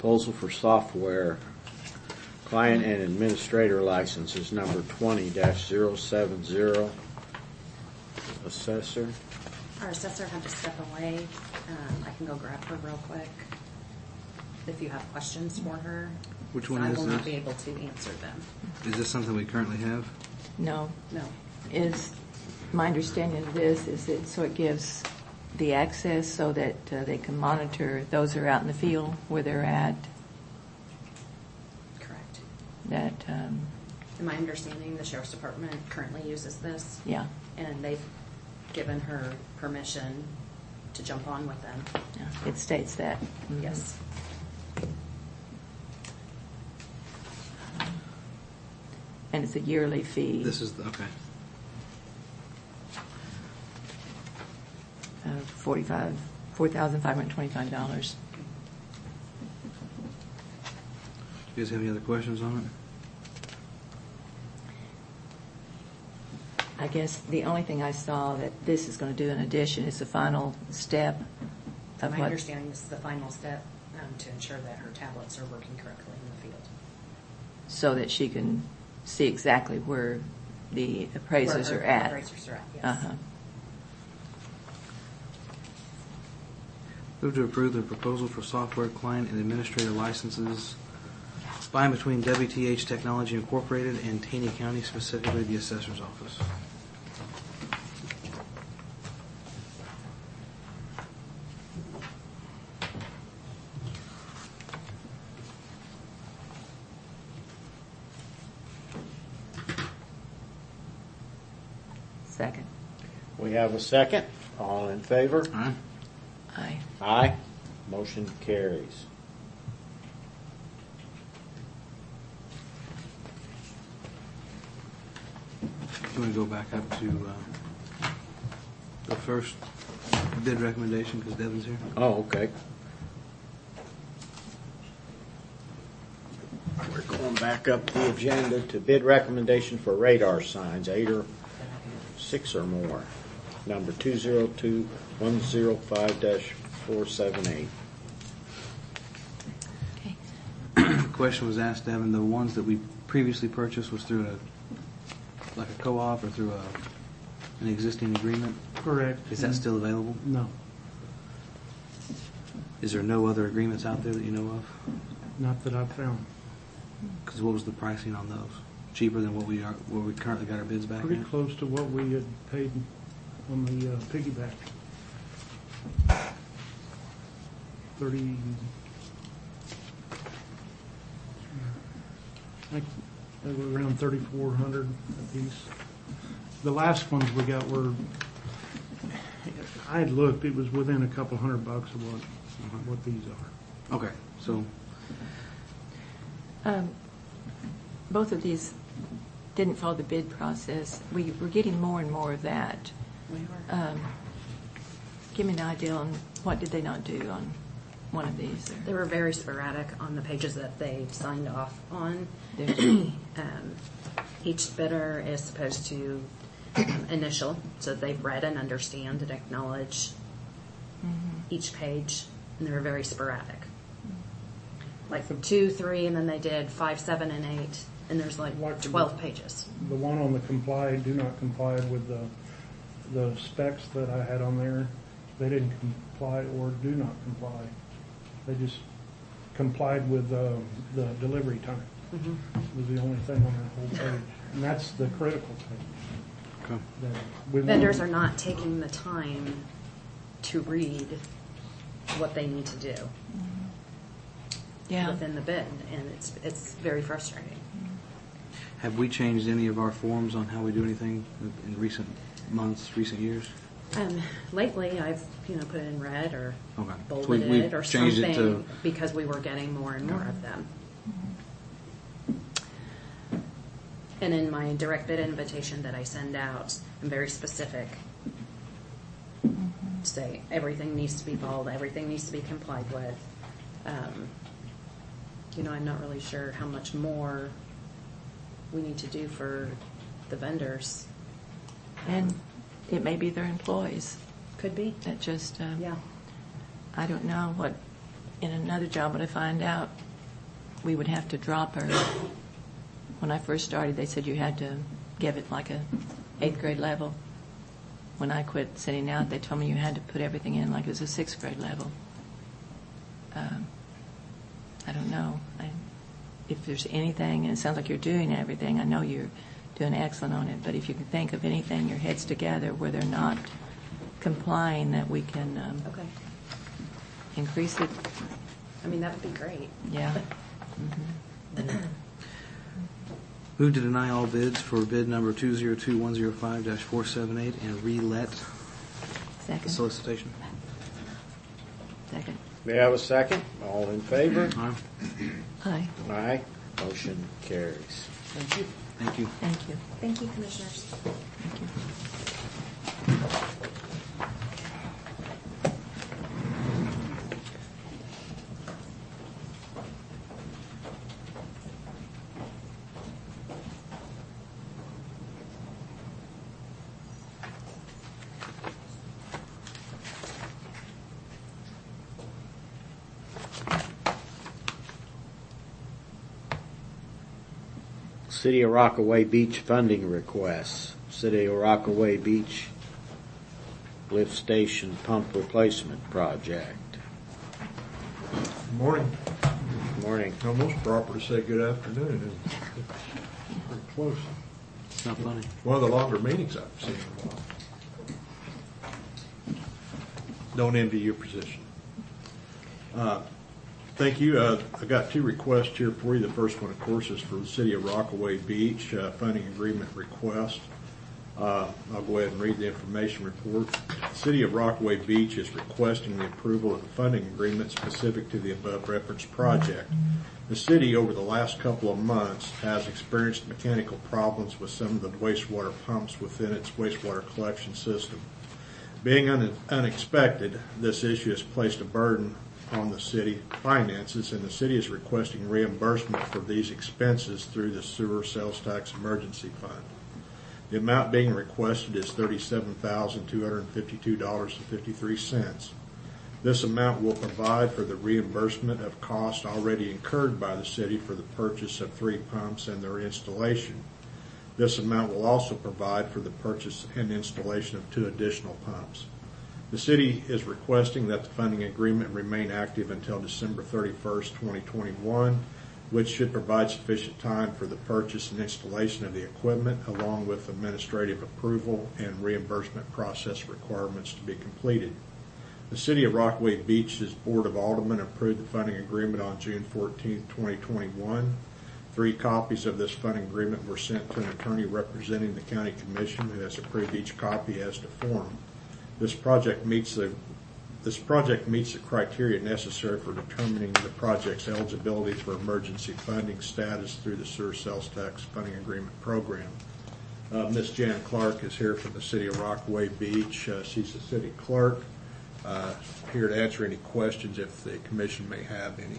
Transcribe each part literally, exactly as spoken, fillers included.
proposal for software client and administrator licenses number twenty dash zero seven zero. Assessor. Our assessor had to step away. Um, I can go grab her real quick if you have questions for her. Which one I is will this? not be able to answer them. Is this something we currently have? No. No. Is my understanding of this is that so it gives the access so that uh, they can monitor those who are out in the field where they're at. Correct. That um, In my understanding, the Sheriff's Department currently uses this. yeah. And they've given her permission to jump on with them. Yeah, it states that. Mm-hmm. Yes. And it's a yearly fee. This is the, okay. Uh, forty-five, four thousand five hundred twenty-five dollars. You guys have any other questions on it? I guess the only thing I saw that this is going to do in addition is the final step of My what, understanding this is the final step um, to ensure that her tablets are working correctly in the field. so that she can see exactly where the appraisers Where are her at. Appraisers are at, yes. Uh-huh. Move to approve the proposal for software client and administrator licenses by and between W T H Technology Incorporated and Taney County, specifically the Assessor's Office. Second. We have a second. All in favor? Aye. Aye. Aye. Motion carries. You want to go back up to uh, the first bid recommendation because Devin's here? Oh, okay. We're going back up the agenda to bid recommendation for radar signs, eight or six or more. Number two zero two one zero five dash four seven eight. Okay. The question was asked, Devin, the ones that we previously purchased was through a like a co-op or through a an existing agreement? Correct. Is that still available? No, Is there no other agreements out there that you know of? not that I've found. Because what was the pricing on those? Cheaper than what we are, where we currently got our bids back Pretty at? close to what we had paid on the uh, piggyback. Thirty. I think they were around thirty-four hundred a piece. The last ones we got were, I had looked, it was within a couple hundred bucks of what, what these are. Okay, so Um, both of these didn't follow the bid process. We were getting more and more of that. We were. Um, give me an idea on what did they not do on one of these? Or- They were very sporadic on the pages that they signed off on. There's- um, each bidder is supposed to um, initial, so they've read and understand and acknowledge Mhm. each page, and they were very sporadic. Like two, three, and then they did five, seven, and eight, and there's like Like the- twelve pages. The one on the comply, do not comply with the, the specs that I had on there, they didn't comply or do not comply. They just complied with um, the delivery time. Mm-hmm. Was the only thing on that whole page. And that's the critical thing. okay. that we want- Vendors are not taking the time to read what they need to do Yeah. within the bid, and it's it's very frustrating. Have we changed any of our forms on how we do anything in recent months, recent years? Um, lately, I've you know put it in red or Okay. So bolded we- we've it or changed something it to- because we were getting more and more of them. And in my direct bid invitation that I send out, I'm very specific. Say everything needs to be bold, everything needs to be complied with. Um, you know, I'm not really sure how much more we need to do for the vendors. And it may be their employees Could be. that just, uh, Yeah. I don't know what in another job, what I find out, we would have to drop her. When I first started, they said you had to give it like a eighth grade level. When I quit sitting out, they told me you had to put everything in like it was a sixth grade level. Um, I don't know. I, if there's anything, and it sounds like you're doing everything, I know you're doing excellent on it, but if you can think of anything, your heads together, where they're not complying, that we can um, Okay. increase it. I mean, that would be great. Yeah. Move to deny all bids for bid number two zero two one zero five dash four seven eight and re-let the Second. solicitation. Second. May I have a second? All in favor? Aye. Aye. Aye. Motion carries. Thank you. Thank you. Thank you. Thank you, Commissioners. Thank you. City of Rockaway Beach funding requests. City of Rockaway Beach lift station pump replacement project. Morning. Morning. Almost proper to say good afternoon, isn't it? Pretty close. It's not funny. One of the longer meetings I've seen in a while. Don't envy your position. Uh, Thank you. Uh, I got two requests here for you. The first one, of course, is for the City of Rockaway Beach uh, funding agreement request. Uh, I'll go ahead and read the information report. The City of Rockaway Beach is requesting the approval of the funding agreement specific to the above referenced project. The city, over the last couple of months, has experienced mechanical problems with some of the wastewater pumps within its wastewater collection system. Being un- unexpected, this issue has placed a burden on the city finances, and the city is requesting reimbursement for these expenses through the sewer sales tax emergency fund. The amount being requested is thirty-seven thousand two hundred fifty-two dollars and fifty-three cents. This amount will provide for the reimbursement of costs already incurred by the city for the purchase of three pumps and their installation. This amount will also provide for the purchase and installation of two additional pumps. The city is requesting that the funding agreement remain active until December thirty-first, twenty twenty-one, which should provide sufficient time for the purchase and installation of the equipment, along with administrative approval and reimbursement process requirements to be completed. The City of Rockaway Beach's Board of Aldermen approved the funding agreement on June fourteenth, twenty twenty-one. Three copies of this funding agreement were sent to an attorney representing the County Commission, who has approved each copy as to form. This project meets the this project meets the criteria necessary for determining the project's eligibility for emergency funding status through the sewer sales tax funding agreement program. Uh, Miz Jan Clark is here from the City of Rockaway Beach. Uh, she's the city clerk, uh, here to answer any questions if the commission may have any.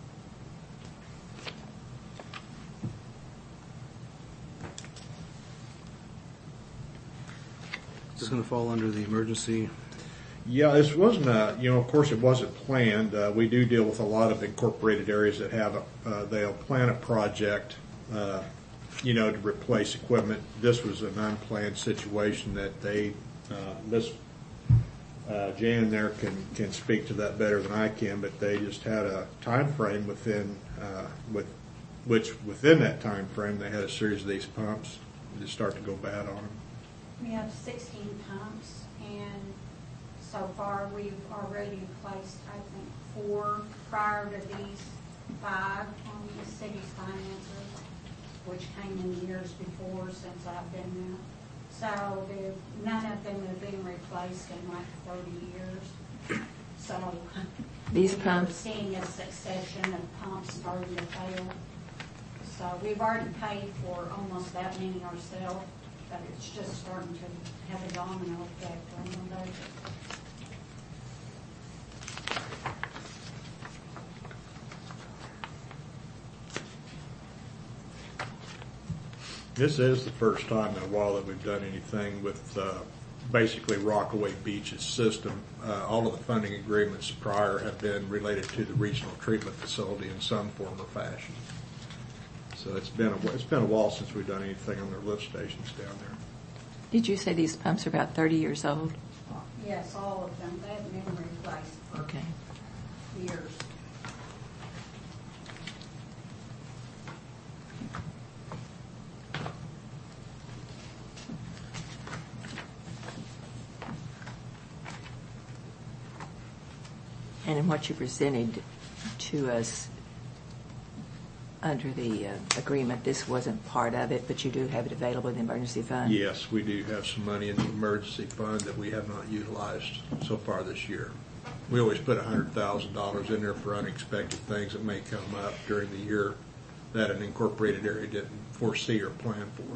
Is this going to fall under the emergency? Yeah, this wasn't a, you know, of course it wasn't planned. Uh, we do deal with a lot of incorporated areas that have, a, uh, they'll plan a project, uh, you know, to replace equipment. This was an unplanned situation that they, uh, Miss uh, Jan there can, can speak to that better than I can, but they just had a time frame within, uh, with, which within that time frame they had a series of these pumps just start to go bad on them. We have sixteen pumps, and so far we've already replaced, I think, four prior to these five on the city's finances, which came in years before since I've been there. So none of them have been replaced in like thirty years. So These we're pumps? seeing a succession of pumps starting to fail. So we've already paid for almost that many ourselves, but it's just starting to have a domino effect on the budget. This is the first time in a while that we've done anything with uh, basically Rockaway Beach's system. Uh, all of the funding agreements prior have been related to the regional treatment facility in some form or fashion. So it's been a, it's been a while since we've done anything on their lift stations down there. Did you say these pumps are about thirty years old? Yes, all of them. They haven't been replaced for Okay. years. And in what you presented to us under the uh, agreement, this wasn't part of it, but you do have it available in the emergency fund? Yes, we do have some money in the emergency fund that we have not utilized so far this year. We always put one hundred thousand dollars in there for unexpected things that may come up during the year that an incorporated area didn't foresee or plan for.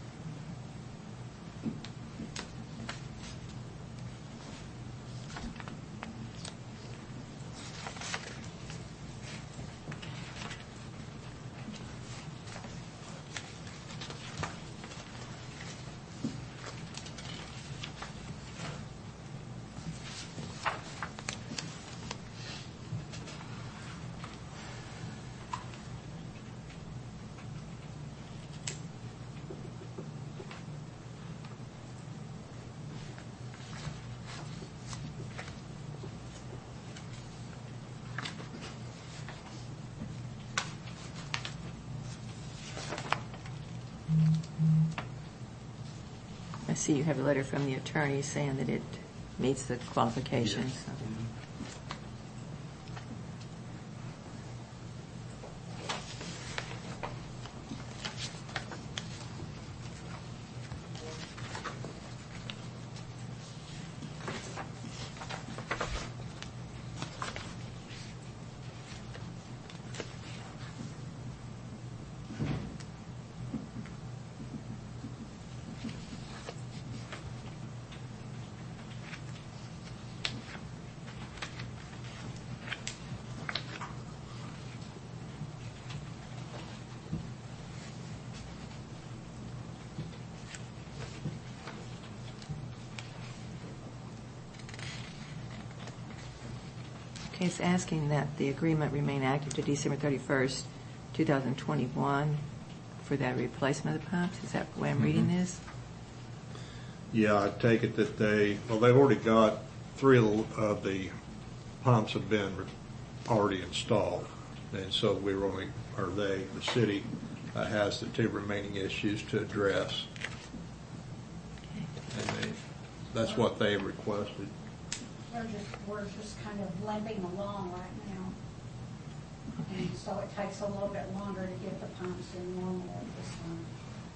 I see you have a letter from the attorney saying that it meets the qualifications. Yes. Okay, it's asking that the agreement remain active to December thirty-first, two thousand twenty-one for that replacement of the pumps. Is that the way I'm reading this? Yeah, I take it that they, well, they've already got, three of the, of the pumps have been re- already installed. And so we were only, or they, the city, uh, has the two remaining issues to address. And they, that's what they requested. They're just, we're just kind of limping along right now. And so it takes a little bit longer to get the pumps in normal at this time.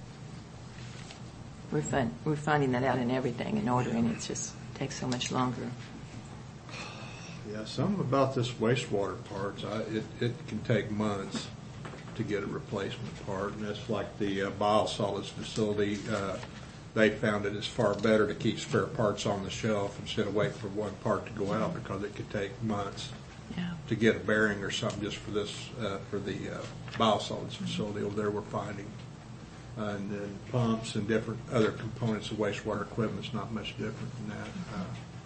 We're, fin- we're finding that out in everything and ordering. It just takes so much longer. Yeah, something about this wastewater parts, I, it, it can take months to get a replacement part. And that's like the uh, biosolids facility. Uh, they found it is far better to keep spare parts on the shelf instead of waiting for one part to go out because it could take months Yeah. to get a bearing or something just for this, uh, for the uh, biosolids facility over there we're finding. Uh, and then pumps and different other components of wastewater equipment is not much different than that. Uh,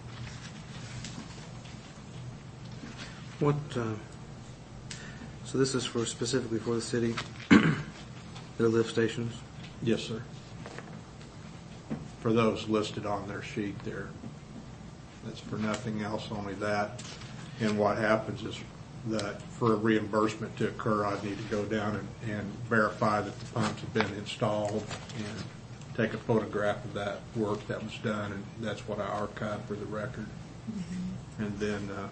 What, uh, so this is for specifically for the city, their lift stations? Yes, sir. For those listed on their sheet there. That's for nothing else, only that. And what happens is that for a reimbursement to occur, I'd need to go down and, and verify that the pumps have been installed and take a photograph of that work that was done, and that's what I archive for the record. Mm-hmm. And then, uh,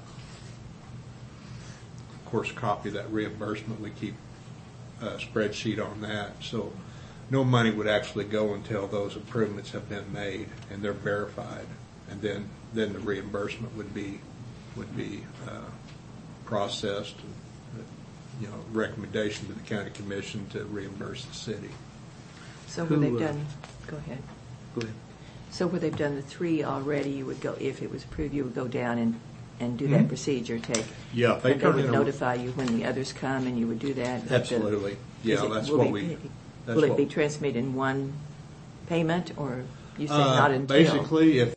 of course, copy of that reimbursement. We keep a spreadsheet on that. So no money would actually go until those improvements have been made and they're verified, and then then the reimbursement would be would be uh, processed. You know, recommendation to the county commission to reimburse the city. So where they've Who, uh, done, go ahead. Go ahead. So where they've done the three already, you would go, if it was approved, you would go down and, and do Mhm. that procedure, take. Yeah, they and turn would in a- notify you when the others come, and you would do that. But the- Absolutely. Yeah, is it- that's will what it we. be- That's Will it what- be transmitted in one payment, or You say Uh, not until. Basically, if